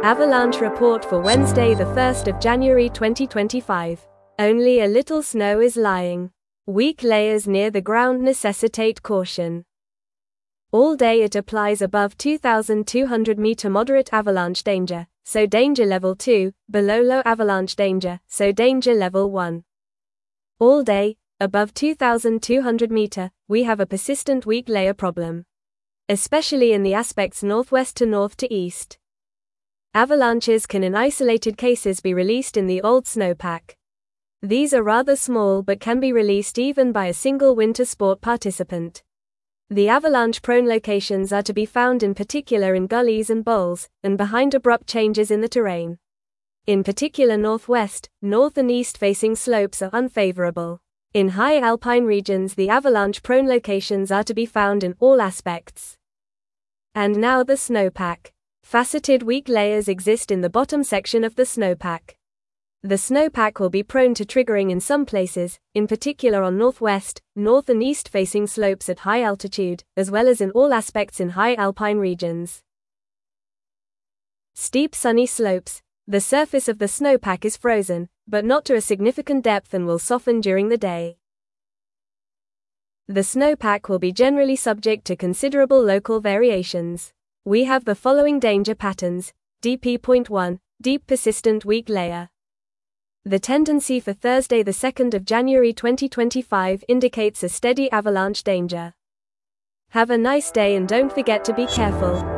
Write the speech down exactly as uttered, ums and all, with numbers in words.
Avalanche report for Wednesday, the first of January twenty twenty-five. Only a little snow is lying. Weak layers near the ground necessitate caution. All day it applies above two thousand two hundred meter moderate avalanche danger, so danger level two, below low avalanche danger, so danger level one. All day, above two thousand two hundred meter, we have a persistent weak layer problem, especially in the aspects northwest to north to east. Avalanches can in isolated cases be released in the old snowpack. These are rather small but can be released even by a single winter sport participant. The avalanche-prone locations are to be found in particular in gullies and bowls, and behind abrupt changes in the terrain. In particular northwest, north and east-facing slopes are unfavorable. In high alpine regions the avalanche-prone locations are to be found in all aspects. And now the snowpack. Faceted weak layers exist in the bottom section of the snowpack. The snowpack will be prone to triggering in some places, in particular on northwest, north and east-facing slopes at high altitude, as well as in all aspects in high alpine regions. Steep sunny slopes. The surface of the snowpack is frozen, but not to a significant depth and will soften during the day. The snowpack will be generally subject to considerable local variations. We have the following danger patterns. D P point one, deep persistent weak layer. The tendency for Thursday the second of January twenty twenty-five indicates a steady avalanche danger. Have a nice day and don't forget to be careful.